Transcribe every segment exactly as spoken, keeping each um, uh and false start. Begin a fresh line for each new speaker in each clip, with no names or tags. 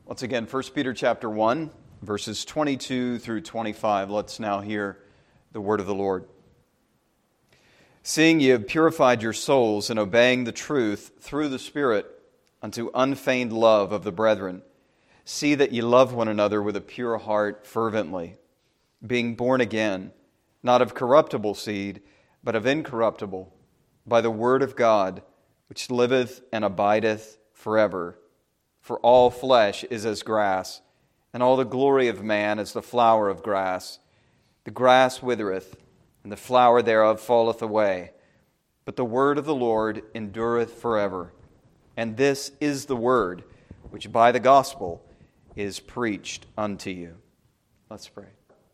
Once again, First Peter chapter one, verses twenty-two through twenty-five. Let's now hear the word of the Lord. Seeing ye have purified your souls in obeying the truth through the Spirit unto unfeigned love of the brethren, see that ye love one another with a pure heart fervently, being born again, not of corruptible seed, but of incorruptible, by the word of God, which liveth and abideth forever. For all flesh is as grass, and all the glory of man as the flower of grass. The grass withereth, and the flower thereof falleth away. But the word of the Lord endureth forever. And this is the word which by the gospel is preached unto you. Let's pray.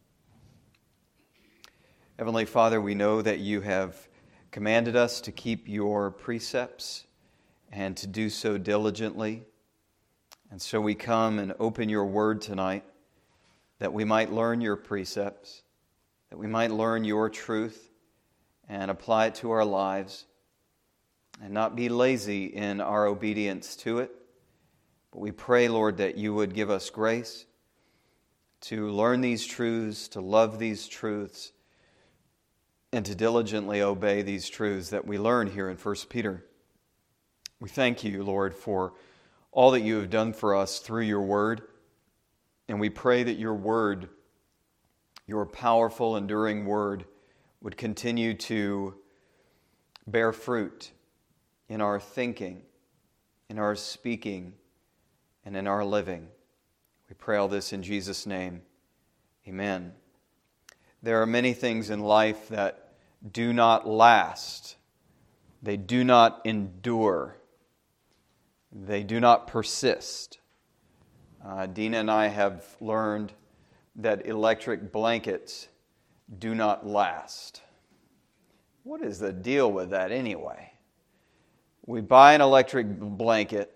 Heavenly Father, we know that you have commanded us to keep your precepts and to do so diligently. And so we come and open your word tonight that we might learn your precepts, that we might learn your truth and apply it to our lives and not be lazy in our obedience to it. But we pray, Lord, that you would give us grace to learn these truths, to love these truths, and to diligently obey these truths that we learn here in First Peter. We thank you, Lord, for all that you have done for us through your word. And we pray that your word, your powerful, enduring word, would continue to bear fruit in our thinking, in our speaking, and in our living. We pray all this in Jesus' name. Amen. There are many things in life that do not last. They do not endure. They do not persist. Uh, Dina and I have learned that electric blankets do not last. What is the deal with that anyway? We buy an electric blanket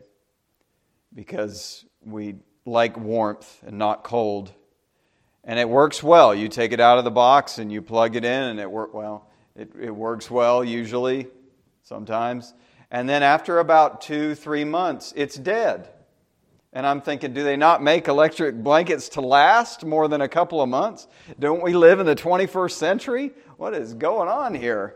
because we like warmth and not cold. And it works well. You take it out of the box and you plug it in and it works well. It, it works well usually, sometimes. And then after about two, three months, it's dead. And I'm thinking, do they not make electric blankets to last more than a couple of months? Don't we live in the twenty-first century? What is going on here?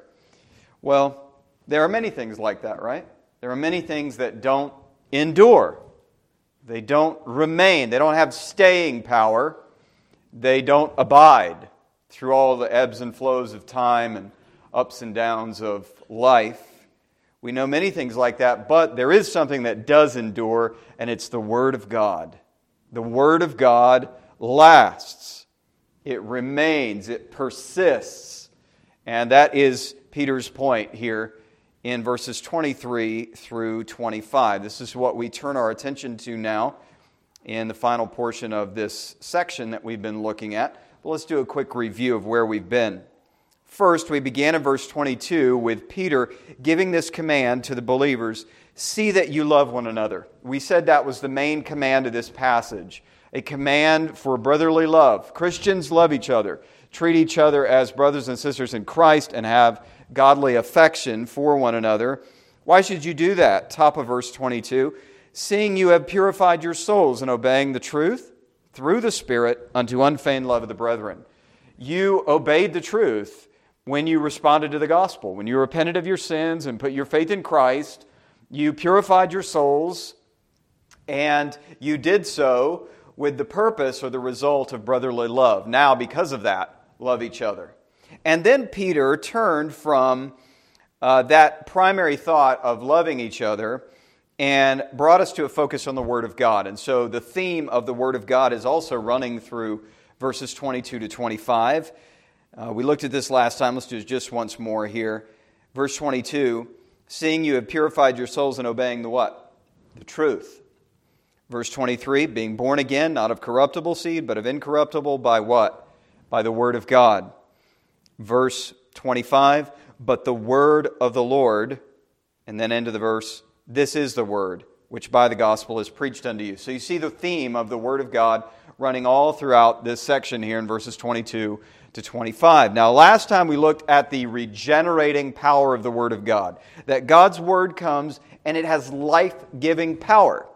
Well, there are many things like that, right? There are many things that don't endure. They don't remain. They don't have staying power. They don't abide through all the ebbs and flows of time and ups and downs of life. We know many things like that, but there is something that does endure, and it's the Word of God. The Word of God lasts. It remains. It persists. And that is Peter's point here in verses twenty-three through twenty-five. This is what we turn our attention to now in the final portion of this section that we've been looking at. But let's do a quick review of where we've been. First, we began in verse twenty-two with Peter giving this command to the believers, see that you love one another. We said that was the main command of this passage, a command for brotherly love. Christians love each other, treat each other as brothers and sisters in Christ, and have godly affection for one another. Why should you do that? Top of verse twenty-two, seeing you have purified your souls in obeying the truth through the Spirit unto unfeigned love of the brethren. You obeyed the truth when you responded to the gospel. When you repented of your sins and put your faith in Christ, you purified your souls, and you did so with the purpose or the result of brotherly love. Now, because of that, love each other. And then Peter turned from uh, that primary thought of loving each other and brought us to a focus on the Word of God. And so the theme of the Word of God is also running through verses twenty-two to twenty-five. Uh, we looked at this last time. Let's do it just once more here. Verse twenty-two, seeing you have purified your souls in obeying the what? The truth. Verse twenty-three, being born again, not of corruptible seed, but of incorruptible, by what? By the word of God. Verse twenty-five, but the word of the Lord, and then end of the verse, this is the word, which by the gospel is preached unto you. So you see the theme of the word of God running all throughout this section here in verses twenty-two to twenty-five. Now, last time we looked at the regenerating power of the Word of God. That God's Word comes and it has life-giving power.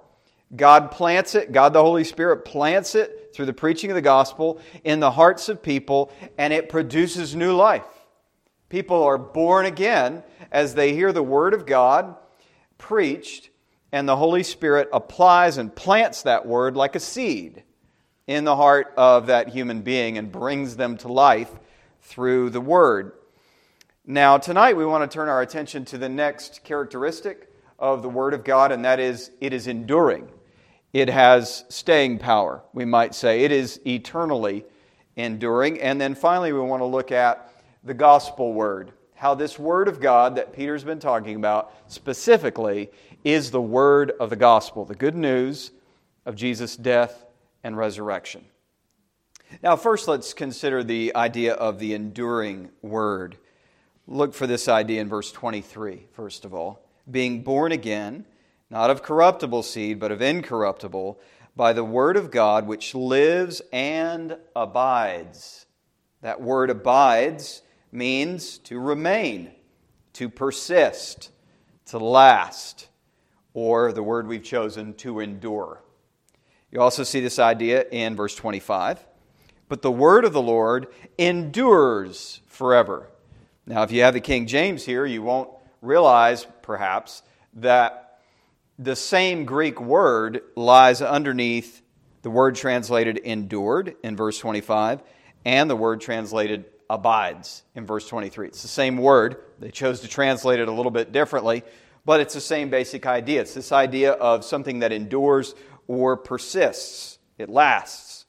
God plants it, God the Holy Spirit plants it through the preaching of the gospel in the hearts of people, and it produces new life. People are born again as they hear the Word of God preached, and the Holy Spirit applies and plants that Word like a seed in the heart of that human being and brings them to life through the Word. Now, tonight we want to turn our attention to the next characteristic of the Word of God, and that is it is enduring. It has staying power, we might say. It is eternally enduring. And then finally we want to look at the gospel word, how this Word of God that Peter's been talking about specifically is the word of the gospel, the good news of Jesus' death and resurrection. Now, first let's consider the idea of the enduring word. Look for this idea in verse twenty-three, first of all. Being born again, not of corruptible seed, but of incorruptible, by the word of God, which lives and abides. That word abides means to remain, to persist, to last, or the word we've chosen, to endure. You also see this idea in verse twenty-five. But the word of the Lord endures forever. Now, if you have the King James here, you won't realize, perhaps, that the same Greek word lies underneath the word translated endured in verse twenty-five and the word translated abides in verse twenty-three. It's the same word. They chose to translate it a little bit differently, but it's the same basic idea. It's this idea of something that endures or persists. It lasts.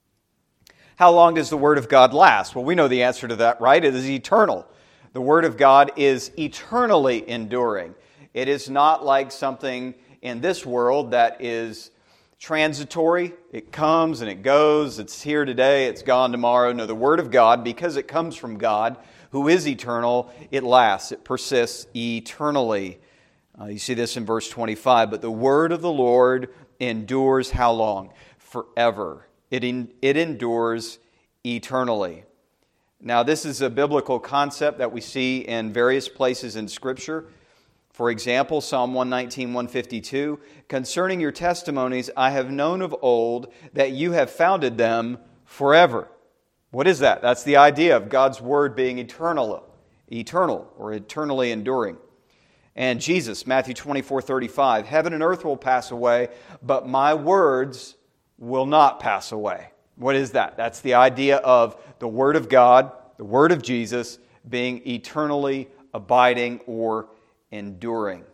How long does the Word of God last? Well, we know the answer to that, right? It is eternal. The Word of God is eternally enduring. It is not like something in this world that is transitory. It comes and it goes. It's here today. It's gone tomorrow. No, the Word of God, because it comes from God, who is eternal, it lasts. It persists eternally. Uh, you see this in verse twenty-five. But the Word of the Lord endures how long? Forever. It, in, it endures eternally. Now, this is a biblical concept that we see in various places in Scripture. For example, Psalm one nineteen, one fifty-two, concerning your testimonies, I have known of old that you have founded them forever. What is that? That's the idea of God's Word being eternal, eternal or eternally enduring. And Jesus, Matthew twenty-four, thirty-five, heaven and earth will pass away, but my words will not pass away. What is that? That's the idea of the Word of God, the Word of Jesus, being eternally abiding or enduring.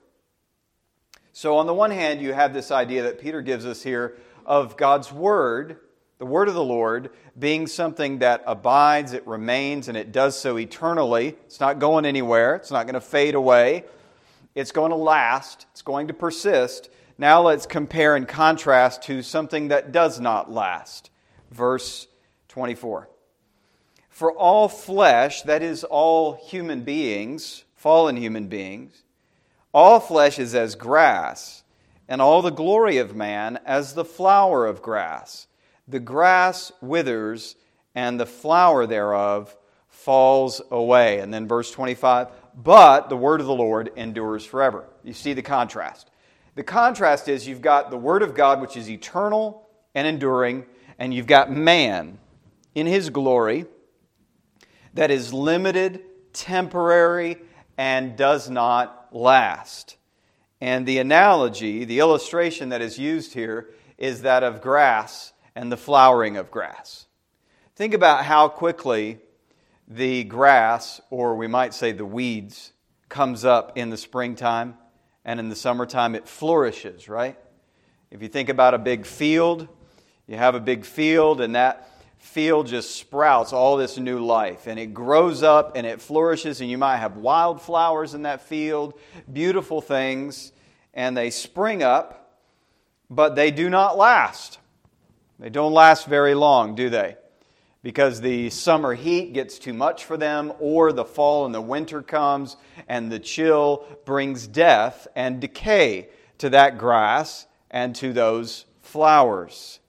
So on the one hand, you have this idea that Peter gives us here of God's Word, the Word of the Lord, being something that abides, it remains, and it does so eternally. It's not going anywhere. It's not going to fade away. It's going to last. It's going to persist. Now let's compare and contrast to something that does not last. Verse twenty-four. For all flesh, that is all human beings, fallen human beings, all flesh is as grass, and all the glory of man as the flower of grass. The grass withers, and the flower thereof falls away. And then verse twenty-five, but the word of the Lord endures forever. You see the contrast. The contrast is you've got the Word of God, which is eternal and enduring, and you've got man in his glory that is limited, temporary, and does not last. And the analogy, the illustration that is used here is that of grass and the flowering of grass. Think about how quickly the grass, or we might say the weeds, comes up in the springtime, and in the summertime it flourishes, right? If you think about a big field, you have a big field, and that field just sprouts all this new life, and it grows up and it flourishes, and you might have wildflowers in that field, beautiful things, and they spring up, but they do not last. They don't last very long, do they? Because the summer heat gets too much for them, or the fall and the winter comes, and the chill brings death and decay to that grass and to those flowers.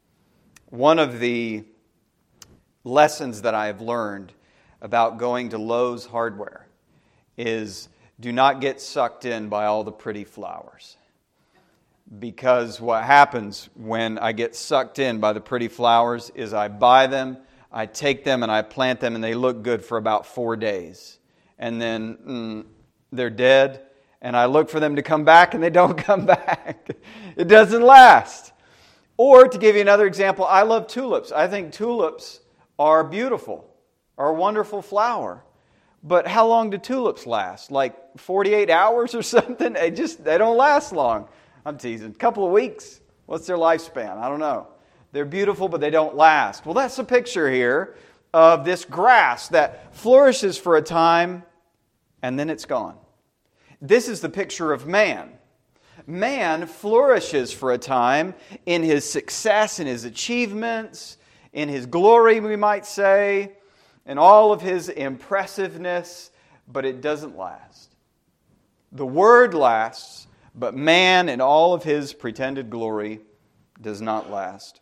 One of the lessons that I have learned about going to Lowe's Hardware is do not get sucked in by all the pretty flowers. Because what happens when I get sucked in by the pretty flowers is I buy them, I take them and I plant them, and they look good for about four days. And then mm, they're dead, and I look for them to come back, and they don't come back. It doesn't last. Or to give you another example, I love tulips. I think tulips are beautiful, are a wonderful flower. But how long do tulips last? Like forty-eight hours or something? They just, they don't last long. I'm teasing. A couple of weeks. What's their lifespan? I don't know. They're beautiful, but they don't last. Well, that's a picture here of this grass that flourishes for a time, and then it's gone. This is the picture of man. Man flourishes for a time in his success, in his achievements, in his glory, we might say, in all of his impressiveness, but it doesn't last. The Word lasts, but man in all of his pretended glory does not last.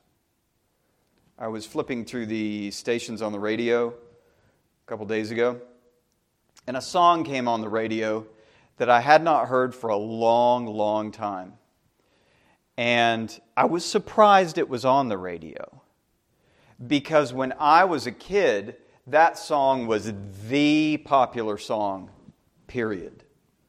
I was flipping through the stations on the radio a couple days ago, and a song came on the radio that I had not heard for a long, long time. And I was surprised it was on the radio, because when I was a kid, that song was the popular song, period.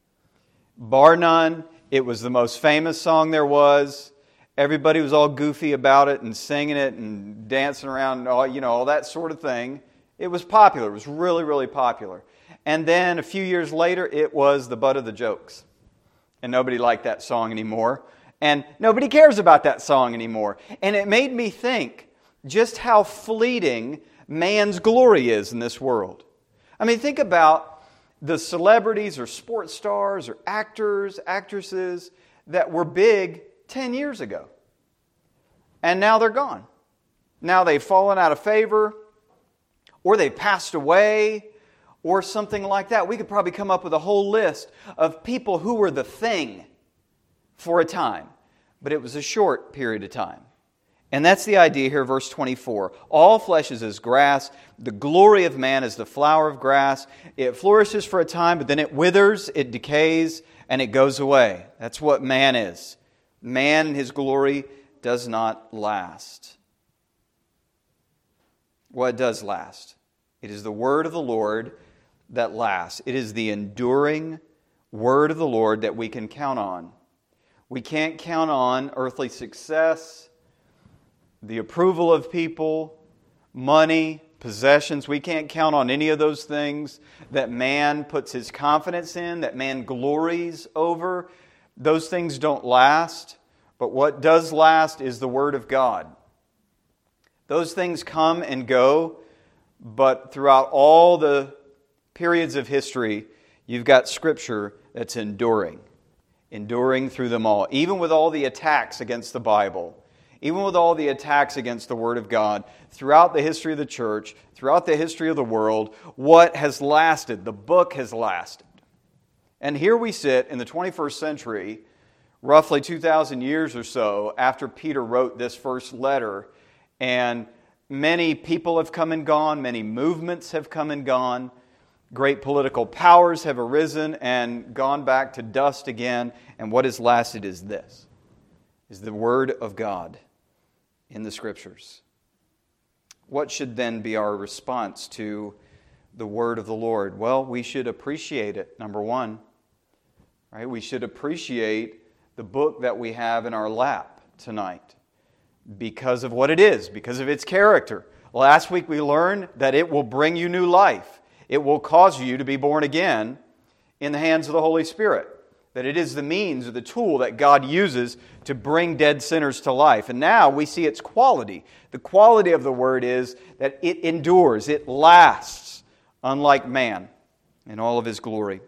Bar none, it was the most famous song there was. Everybody was all goofy about it and singing it and dancing around and all, you know, all that sort of thing. It was popular. It was really, really popular. And then a few years later, it was the butt of the jokes. And nobody liked that song anymore. And nobody cares about that song anymore. And it made me think just how fleeting man's glory is in this world. I mean, think about the celebrities or sports stars or actors, actresses that were big ten years ago. And now they're gone. Now they've fallen out of favor, or they've passed away, or something like that. We could probably come up with a whole list of people who were the thing for a time. But it was a short period of time. And that's the idea here, verse twenty-four. All flesh is as grass. The glory of man is the flower of grass. It flourishes for a time, but then it withers, it decays, and it goes away. That's what man is. Man, his glory does not last. What does last? It is the word of the Lord that lasts. It is the enduring word of the Lord that we can count on. We can't count on earthly success, the approval of people, money, possessions. We can't count on any of those things that man puts his confidence in, that man glories over. Those things don't last, but what does last is the Word of God. Those things come and go, but throughout all the periods of history, you've got Scripture that's enduring, enduring through them all. Even with all the attacks against the Bible, even with all the attacks against the Word of God, throughout the history of the church, throughout the history of the world, what has lasted? The book has lasted. And here we sit in the twenty-first century, roughly two thousand years or so after Peter wrote this first letter, and many people have come and gone, many movements have come and gone, great political powers have arisen and gone back to dust again, and what has lasted is this, is the Word of God in the Scriptures. What should then be our response to the Word of the Lord? Well, we should appreciate it, number one. Right? We should appreciate the book that we have in our lap tonight because of what it is, because of its character. Last week we learned that it will bring you new life. It will cause you to be born again in the hands of the Holy Spirit. That it is the means or the tool that God uses to bring dead sinners to life. And now we see its quality. The quality of the Word is that it endures, it lasts, unlike man in all of his glory.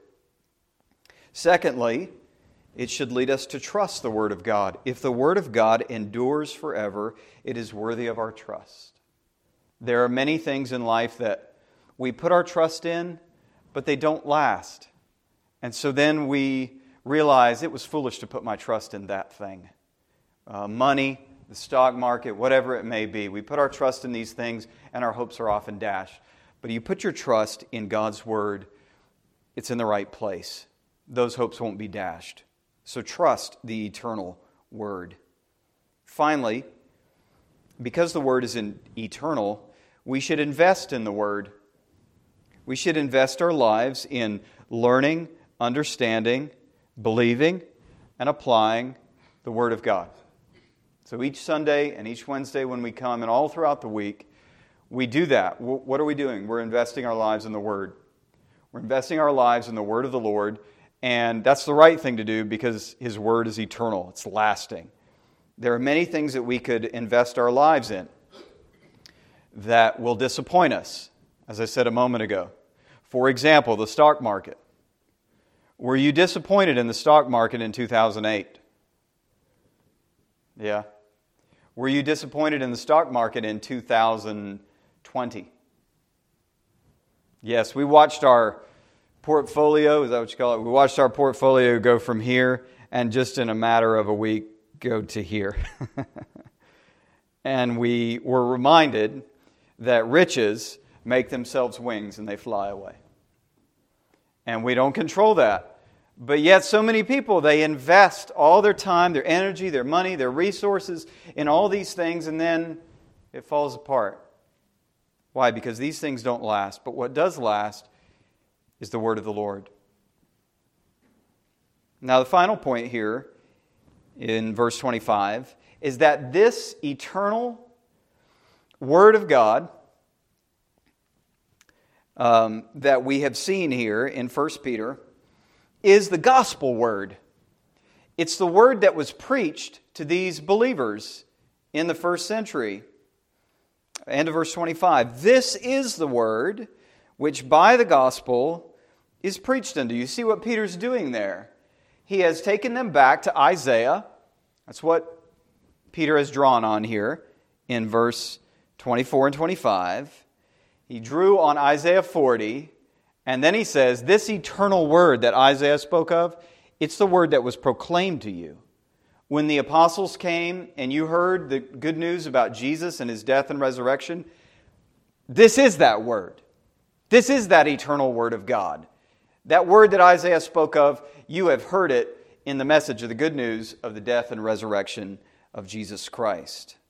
Secondly, it should lead us to trust the Word of God. If the Word of God endures forever, it is worthy of our trust. There are many things in life that we put our trust in, but they don't last. And so then we realize it was foolish to put my trust in that thing. Uh, money, the stock market, whatever it may be. We put our trust in these things and our hopes are often dashed. But you put your trust in God's Word, it's in the right place. Those hopes won't be dashed. So trust the eternal Word. Finally, because the Word is in, eternal, we should invest in the Word. We should invest our lives in learning, understanding, believing, and applying the Word of God. So each Sunday and each Wednesday when we come and all throughout the week, we do that. What are we doing? We're investing our lives in the Word. We're investing our lives in the Word of the Lord, and that's the right thing to do because His Word is eternal. It's lasting. There are many things that we could invest our lives in that will disappoint us, as I said a moment ago. For example, the stock market. Were you disappointed in the stock market in two thousand eight? Yeah. Were you disappointed in the stock market in two thousand twenty? Yes, we watched our portfolio, is that what you call it? We watched our portfolio go from here and just in a matter of a week go to here. And we were reminded that riches make themselves wings and they fly away. And we don't control that. But yet so many people, they invest all their time, their energy, their money, their resources in all these things, and then it falls apart. Why? Because these things don't last. But what does last is the Word of the Lord. Now the final point here in verse twenty-five is that this eternal Word of God um, that we have seen here in First Peter is the gospel word. It's the word that was preached to these believers in the first century. End of verse twenty-five. This is the word which by the gospel is preached unto you. See what Peter's doing there? He has taken them back to Isaiah. That's what Peter has drawn on here in verse twenty-four and twenty-five. He drew on Isaiah forty. And then he says, this eternal word that Isaiah spoke of, it's the word that was proclaimed to you. When the apostles came and you heard the good news about Jesus and His death and resurrection, this is that word. This is that eternal word of God. That word that Isaiah spoke of, you have heard it in the message of the good news of the death and resurrection of Jesus Christ.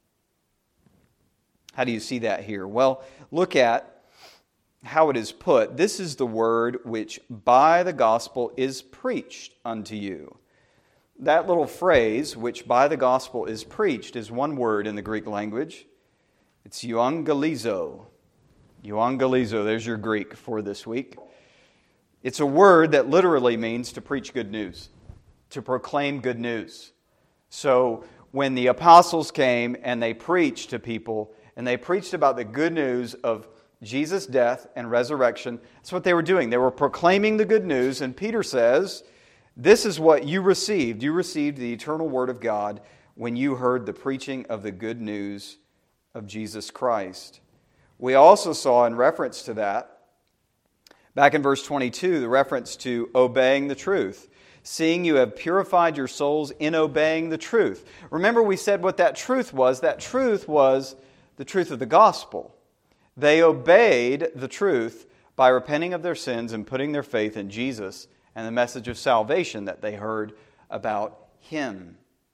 How do you see that here? Well, look at how it is put. This is the word which by the gospel is preached unto you. That little phrase, which by the gospel is preached, is one word in the Greek language. It's euangelizo. Euangelizo, there's your Greek for this week. It's a word that literally means to preach good news, to proclaim good news. So when the apostles came and they preached to people, and they preached about the good news of Jesus' death and resurrection, that's what they were doing. They were proclaiming the good news, and Peter says, this is what you received. You received the eternal Word of God when you heard the preaching of the good news of Jesus Christ. We also saw in reference to that, back in verse twenty-two, the reference to obeying the truth. Seeing you have purified your souls in obeying the truth. Remember we said what that truth was. That truth was the truth of the gospel. They obeyed the truth by repenting of their sins and putting their faith in Jesus and the message of salvation that they heard about Him.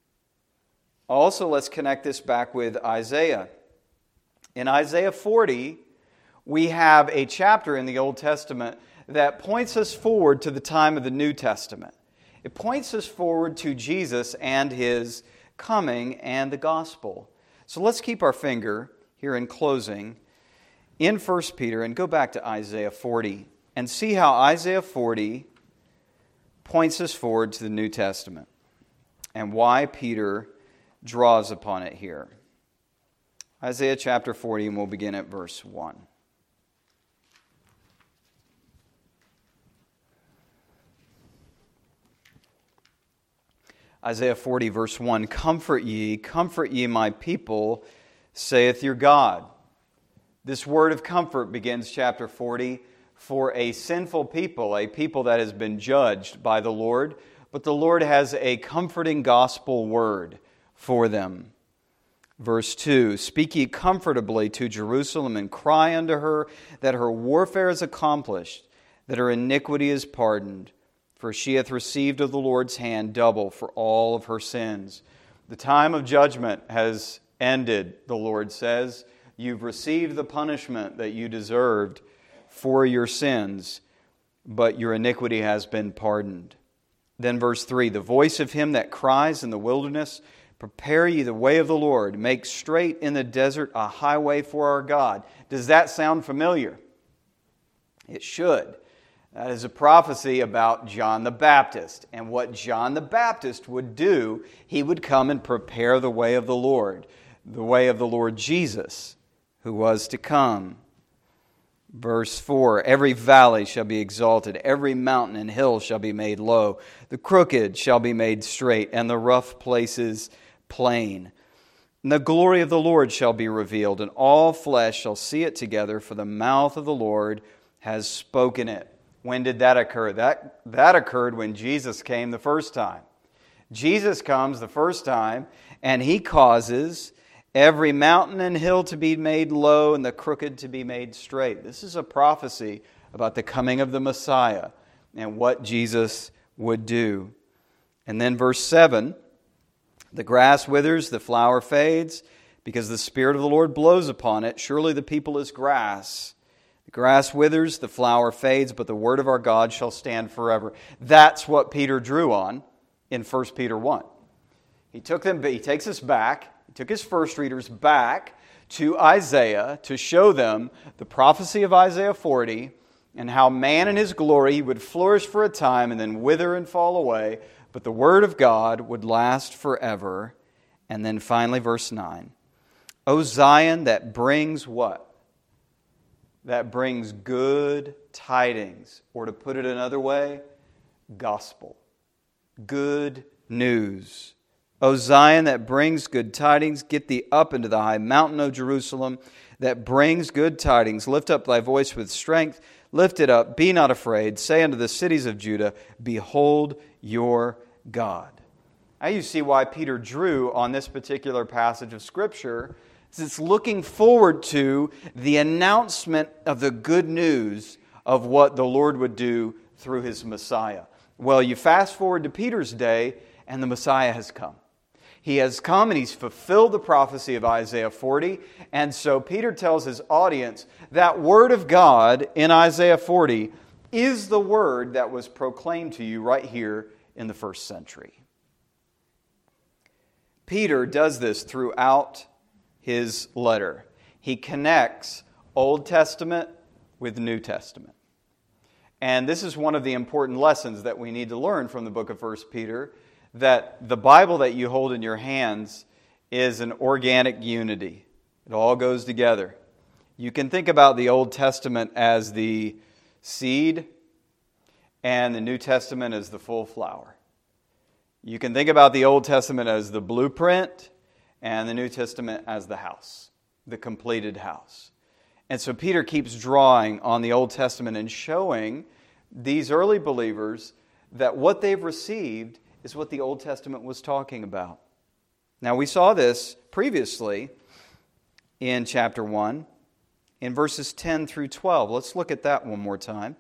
Also, let's connect this back with Isaiah. In Isaiah forty, we have a chapter in the Old Testament that points us forward to the time of the New Testament. It points us forward to Jesus and His coming and the gospel. So let's keep our finger here in closing in First Peter and go back to Isaiah forty and see how Isaiah forty points us forward to the New Testament and why Peter draws upon it here. Isaiah chapter forty, and we'll begin at verse one. Isaiah forty, verse one, Comfort ye, comfort ye my people, saith your God. This word of comfort begins chapter forty for a sinful people, a people that has been judged by the Lord, but the Lord has a comforting gospel word for them. Verse two, Speak ye comfortably to Jerusalem, and cry unto her that her warfare is accomplished, that her iniquity is pardoned. For she hath received of the Lord's hand double for all of her sins. The time of judgment has ended, the Lord says. You've received the punishment that you deserved for your sins, but your iniquity has been pardoned. Then verse three, the voice of him that cries in the wilderness, prepare ye the way of the Lord, make straight in the desert a highway for our God. Does that sound familiar? It should. That is a prophecy about John the Baptist. And what John the Baptist would do, he would come and prepare the way of the Lord, the way of the Lord Jesus, who was to come. Verse four, every valley shall be exalted, every mountain and hill shall be made low, the crooked shall be made straight, and the rough places plain. And the glory of the Lord shall be revealed, and all flesh shall see it together, for the mouth of the Lord has spoken it. When did that occur? That, that occurred when Jesus came the first time. Jesus comes the first time, and He causes every mountain and hill to be made low and the crooked to be made straight. This is a prophecy about the coming of the Messiah and what Jesus would do. And then verse seven, the grass withers, the flower fades, because the Spirit of the Lord blows upon it. Surely the people is grass. The grass withers, the flower fades, but the word of our God shall stand forever. That's what Peter drew on in First Peter one. He took them, he takes us back. He took his first readers back to Isaiah to show them the prophecy of Isaiah forty and how man in his glory would flourish for a time and then wither and fall away, but the word of God would last forever. And then finally, verse nine. O Zion, that brings what? That brings good tidings. Or to put it another way, gospel. Good news. O Zion, that brings good tidings, get thee up into the high mountain, O Jerusalem, that brings good tidings. Lift up thy voice with strength. Lift it up. Be not afraid. Say unto the cities of Judah, behold your God. Now you see why Peter drew on this particular passage of Scripture. It's looking forward to the announcement of the good news of what the Lord would do through His Messiah. Well, you fast forward to Peter's day, and the Messiah has come. He has come and He's fulfilled the prophecy of Isaiah forty. And so Peter tells his audience that word of God in Isaiah forty is the word that was proclaimed to you right here in the first century. Peter does this throughout his letter. He connects Old Testament with New Testament. And this is one of the important lessons that we need to learn from the book of First Peter, that the Bible that you hold in your hands is an organic unity. It all goes together. You can think about the Old Testament as the seed and the New Testament as the full flower. You can think about the Old Testament as the blueprint and the New Testament as the house, the completed house. And so Peter keeps drawing on the Old Testament and showing these early believers that what they've received is what the Old Testament was talking about. Now we saw this previously in chapter one, in verses ten through twelve. Let's look at that one more time.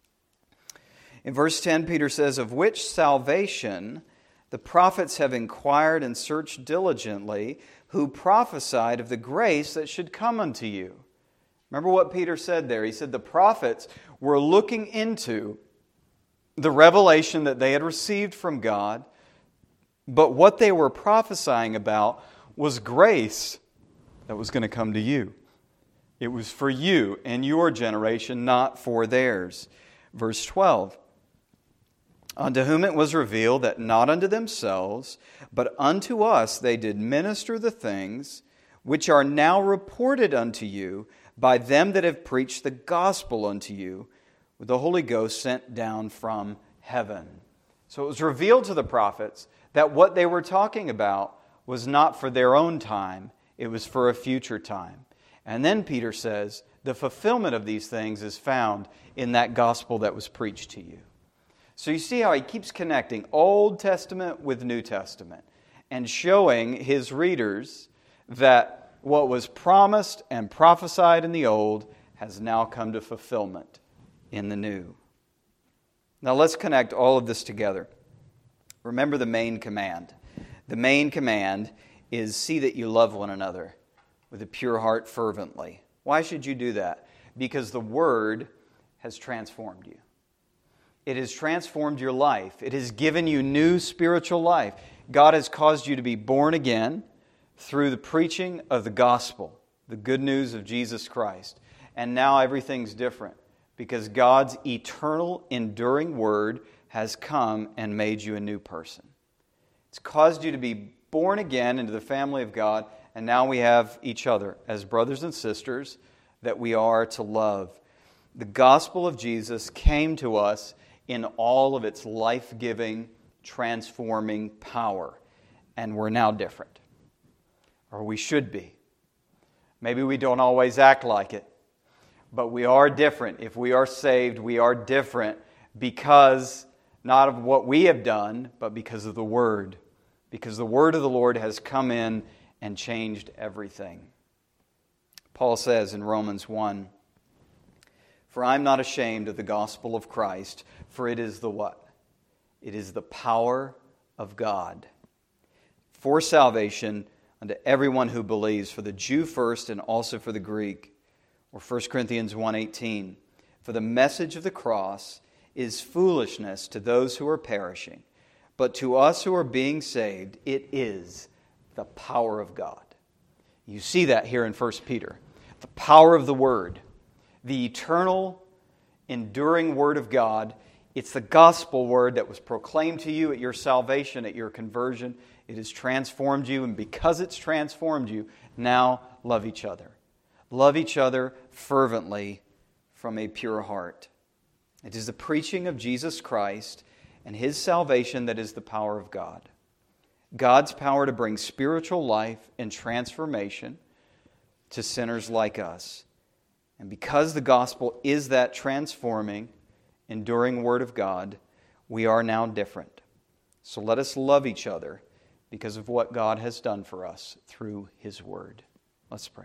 In verse ten, Peter says, of which salvation the prophets have inquired and searched diligently, who prophesied of the grace that should come unto you. Remember what Peter said there. He said the prophets were looking into the revelation that they had received from God, but what they were prophesying about was grace that was going to come to you. It was for you and your generation, not for theirs. Verse twelve. Unto whom it was revealed that not unto themselves, but unto us they did minister the things which are now reported unto you by them that have preached the gospel unto you, with the Holy Ghost sent down from heaven. So it was revealed to the prophets that what they were talking about was not for their own time, it was for a future time. And then Peter says, the fulfillment of these things is found in that gospel that was preached to you. So you see how he keeps connecting Old Testament with New Testament and showing his readers that what was promised and prophesied in the Old has now come to fulfillment in the New. Now let's connect all of this together. Remember the main command. The main command is see that you love one another with a pure heart fervently. Why should you do that? Because the Word has transformed you. It has transformed your life. It has given you new spiritual life. God has caused you to be born again through the preaching of the gospel, the good news of Jesus Christ. And now everything's different because God's eternal, enduring Word has come and made you a new person. It's caused you to be born again into the family of God, and now we have each other as brothers and sisters that we are to love. The gospel of Jesus came to us in all of its life-giving, transforming power, and we're now different. Or we should be. Maybe we don't always act like it, but we are different. If we are saved, we are different because not of what we have done, but because of the Word. Because the Word of the Lord has come in and changed everything. Paul says in Romans one, "For I am not ashamed of the gospel of Christ, for it is the what? It is the power of God for salvation unto everyone who believes, for the Jew first and also for the Greek." Or First Corinthians one eighteen, "For the message of the cross is foolishness to those who are perishing, but to us who are being saved, it is the power of God." You see that here in First Peter. The power of the Word, the eternal, enduring Word of God. It's the gospel word that was proclaimed to you at your salvation, at your conversion. It has transformed you, and because it's transformed you, now love each other. Love each other fervently from a pure heart. It is the preaching of Jesus Christ and His salvation that is the power of God. God's power to bring spiritual life and transformation to sinners like us. And because the gospel is that transforming, enduring Word of God, we are now different. So let us love each other because of what God has done for us through His Word. Let's pray.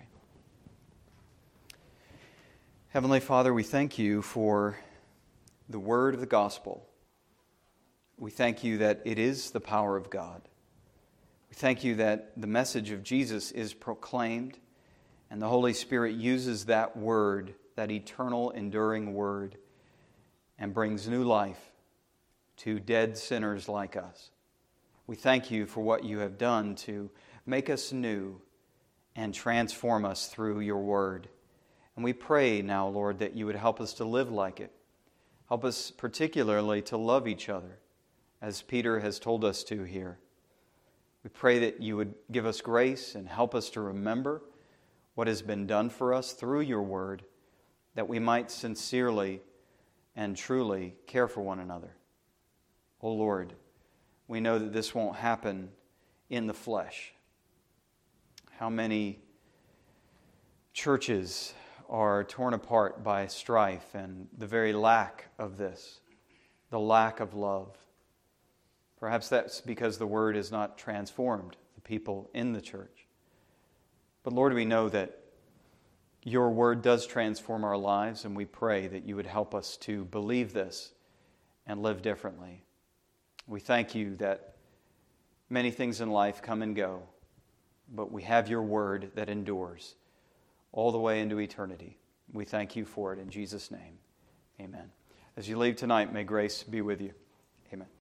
Heavenly Father, we thank You for the word of the gospel. We thank You that it is the power of God. We thank You that the message of Jesus is proclaimed, and the Holy Spirit uses that word, that eternal, enduring word, and brings new life to dead sinners like us. We thank You for what You have done to make us new and transform us through Your word. And we pray now, Lord, that You would help us to live like it. Help us particularly to love each other, as Peter has told us to here. We pray that You would give us grace and help us to remember what has been done for us through Your word, that we might sincerely and truly care for one another. Oh Lord, we know that this won't happen in the flesh. How many churches are torn apart by strife and the very lack of this, the lack of love. Perhaps that's because the word has not transformed the people in the church. But Lord, we know that Your word does transform our lives, and we pray that You would help us to believe this and live differently. We thank You that many things in life come and go, but we have Your word that endures all the way into eternity. We thank You for it in Jesus' name. Amen. As you leave tonight, may grace be with you. Amen.